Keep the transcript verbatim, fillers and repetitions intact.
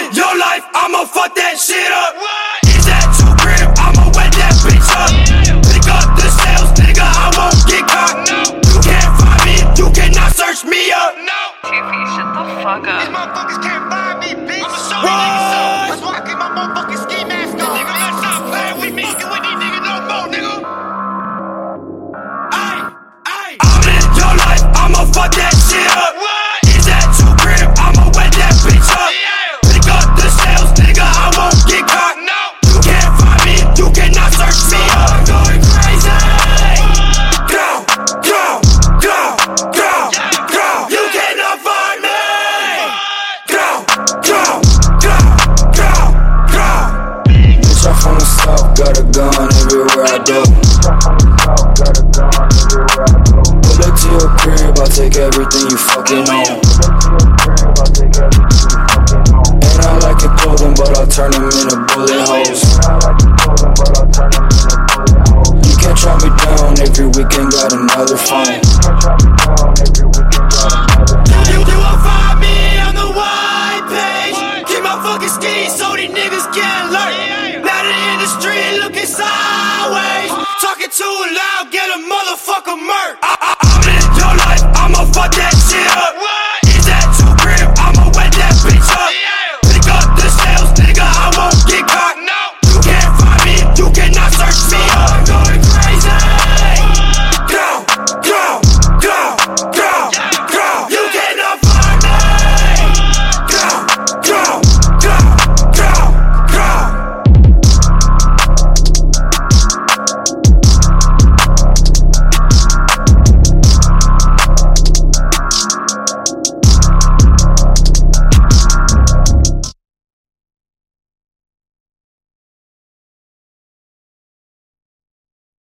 in your life, I'ma fuck that shit up. Is that your crib? I'ma wet that bitch up. Pick up the sales, nigga, I won't get caught. You can't find me, you cannot search me up. Tiffy, shut the fuck up. These motherfuckers can't find me, bitch. I'ma show you niggas something. That's why I keep my motherfucking ski mask on. Nigga, let's stop playing with me. Fucking with these niggas no more, nigga. Ay, ay. I'm in your life, I'ma fuck that shit up. Is that your crib? I'ma wet that bitch up. Pick up the sales, nigga, I won't get caught. You can't find me, you cannot search me up. I'm going crazy. Go, go, go, go, go. You cannot find me. Go, go, go, go, go. Bitch, I'm from the south, got a gun everywhere I go. Pull up to your crib, I'll take everything you fucking own. And I like your clothing, but I'll turn them into bullet holes. You can't track me down, every weekend got another phone. You, you won't find me on the white page. Keep my fucking skis so these niggas can't lurk. Now they in the street looking sideways. Talking too loud, get a motherfucker murk.